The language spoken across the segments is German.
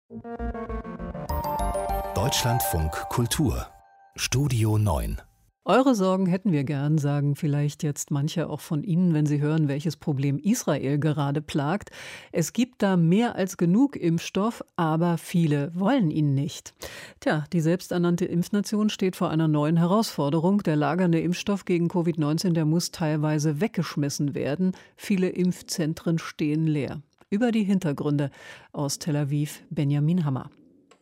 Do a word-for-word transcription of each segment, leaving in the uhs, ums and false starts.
Deutschlandfunk Kultur Studio neun. Eure Sorgen hätten wir gern, sagen vielleicht jetzt manche auch von Ihnen, wenn Sie hören, welches Problem Israel gerade plagt. Es gibt da mehr als genug Impfstoff, aber viele wollen ihn nicht. Tja, die selbsternannte Impfnation steht vor einer neuen Herausforderung. Der lagernde Impfstoff gegen Covid neunzehn, der muss teilweise weggeschmissen werden. Viele Impfzentren stehen leer. Über die Hintergründe aus Tel Aviv, Benjamin Hammer.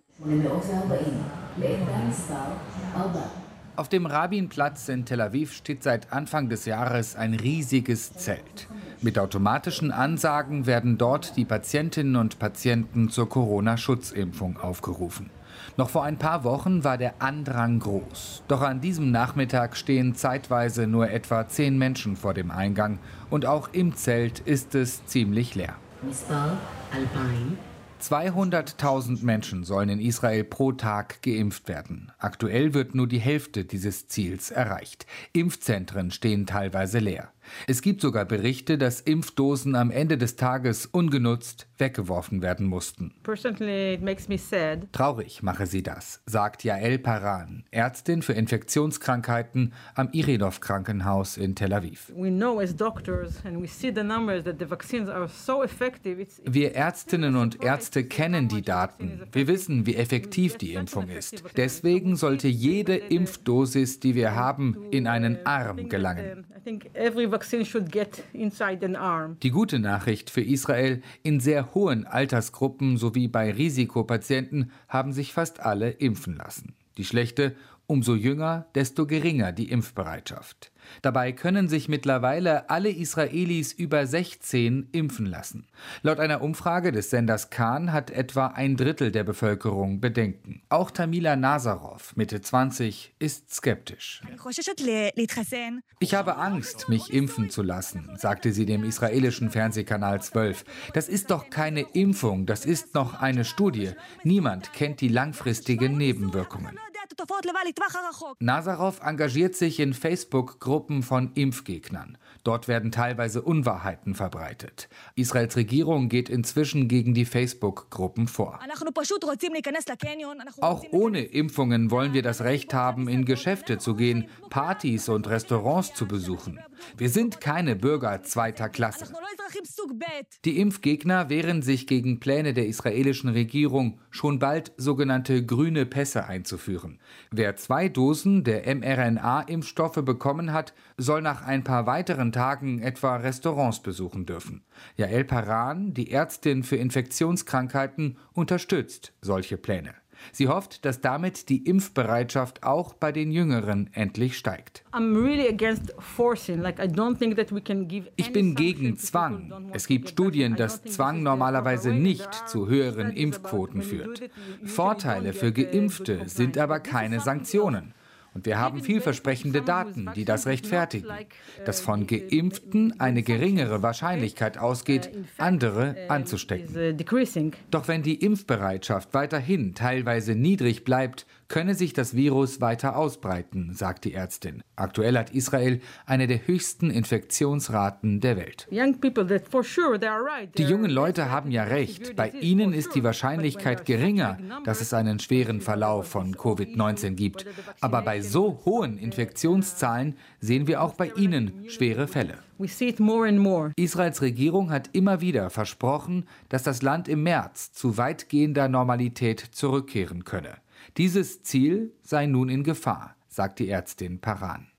Auf dem Rabinplatz in Tel Aviv steht seit Anfang des Jahres ein riesiges Zelt. Mit automatischen Ansagen werden dort die Patientinnen und Patienten zur Corona-Schutzimpfung aufgerufen. Noch vor ein paar Wochen war der Andrang groß. Doch an diesem Nachmittag stehen zeitweise nur etwa zehn Menschen vor dem Eingang. Und auch im Zelt ist es ziemlich leer. zweihunderttausend Menschen sollen in Israel pro Tag geimpft werden. Aktuell wird nur die Hälfte dieses Ziels erreicht. Impfzentren stehen teilweise leer. Es gibt sogar Berichte, dass Impfdosen am Ende des Tages ungenutzt weggeworfen werden mussten. Traurig mache sie das, sagt Yael Paran, Ärztin für Infektionskrankheiten am Iridov-Krankenhaus in Tel Aviv. Wir Ärztinnen und Ärzte kennen die Daten. Wir wissen, wie effektiv die Impfung ist. Deswegen sollte jede Impfdosis, die wir haben, in einen Arm gelangen. Die gute Nachricht für Israel: In sehr hohen Altersgruppen sowie bei Risikopatienten haben sich fast alle impfen lassen. Die schlechte: Umso jünger, desto geringer die Impfbereitschaft. Dabei können sich mittlerweile alle Israelis über sechzehn impfen lassen. Laut einer Umfrage des Senders Kan hat etwa ein Drittel der Bevölkerung Bedenken. Auch Tamila Nazarov, Mitte zwanzig, ist skeptisch. Ich habe Angst, mich impfen zu lassen, sagte sie dem israelischen Fernsehkanal zwölf. Das ist doch keine Impfung, das ist noch eine Studie. Niemand kennt die langfristigen Nebenwirkungen. Nazarov engagiert sich in Facebook-Gruppen von Impfgegnern. Dort werden teilweise Unwahrheiten verbreitet. Israels Regierung geht inzwischen gegen die Facebook-Gruppen vor. Auch ohne Impfungen wollen wir das Recht haben, in Geschäfte zu gehen, Partys und Restaurants zu besuchen. Wir sind keine Bürger zweiter Klasse. Die Impfgegner wehren sich gegen Pläne der israelischen Regierung, schon bald sogenannte grüne Pässe einzuführen. Wer zwei Dosen der mRNA-Impfstoffe bekommen hat, soll nach ein paar weiteren Tagen etwa Restaurants besuchen dürfen. Yael Paran, die Ärztin für Infektionskrankheiten, unterstützt solche Pläne. Sie hofft, dass damit die Impfbereitschaft auch bei den Jüngeren endlich steigt. Ich bin gegen Zwang. Es gibt Studien, dass Zwang normalerweise nicht zu höheren Impfquoten führt. Vorteile für Geimpfte sind aber keine Sanktionen. Und wir haben vielversprechende Daten, die das rechtfertigen, dass von Geimpften eine geringere Wahrscheinlichkeit ausgeht, andere anzustecken. Doch wenn die Impfbereitschaft weiterhin teilweise niedrig bleibt, könne sich das Virus weiter ausbreiten, sagt die Ärztin. Aktuell hat Israel eine der höchsten Infektionsraten der Welt. Die jungen Leute haben ja recht. Bei ihnen ist die Wahrscheinlichkeit geringer, dass es einen schweren Verlauf von Covid neunzehn gibt. Aber bei so hohen Infektionszahlen sehen wir auch bei ihnen schwere Fälle. Israels Regierung hat immer wieder versprochen, dass das Land im März zu weitgehender Normalität zurückkehren könne. Dieses Ziel sei nun in Gefahr, sagt die Ärztin Paran.